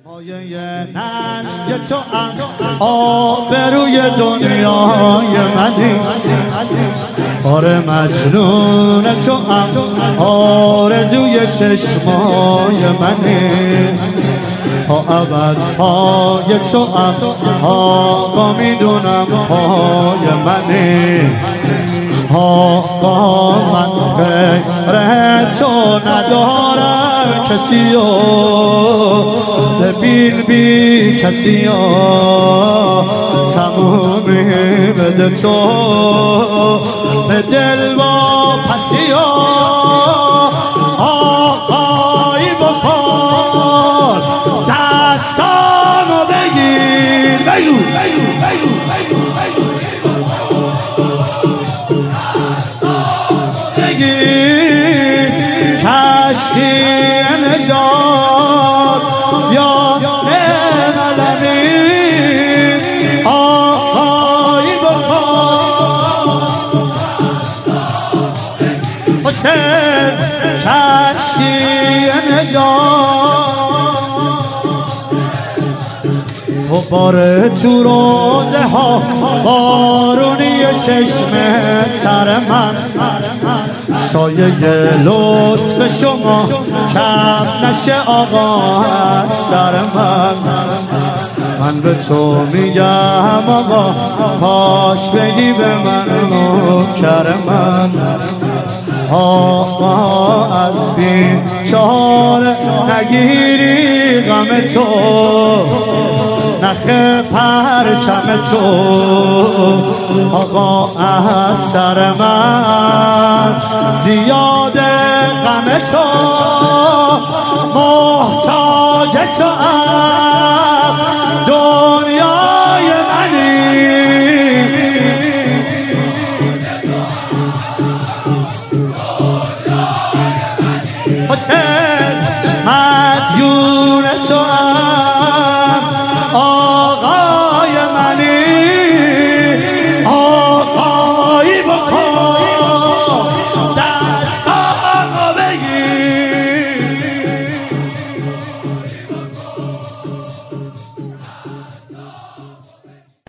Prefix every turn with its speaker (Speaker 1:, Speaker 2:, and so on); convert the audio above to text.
Speaker 1: یه تو آبروی دنیای منی، آره مجنون تو آرزوی چشمای منی، ابدهای تو آقا میدونم پای منی، آقا من غیر تو ندارم کسی و ببین بی کسی و تمومی بده تو به دل با پسی و آقایی بکن دستانو بگیر کشتی نجات یا نمالمین آقایی بکن حسین کشتی نجات و باره تو روزه ها بارونی چشم سر من، سایه لطف شما کم نشه آقا از سر من به تو میگم آقا پاش بگی به من نوکر من، آقا از بیچاره نگیری غم تو نخ پرچم تو آقا از سر من زیاده غم تو محتاج تو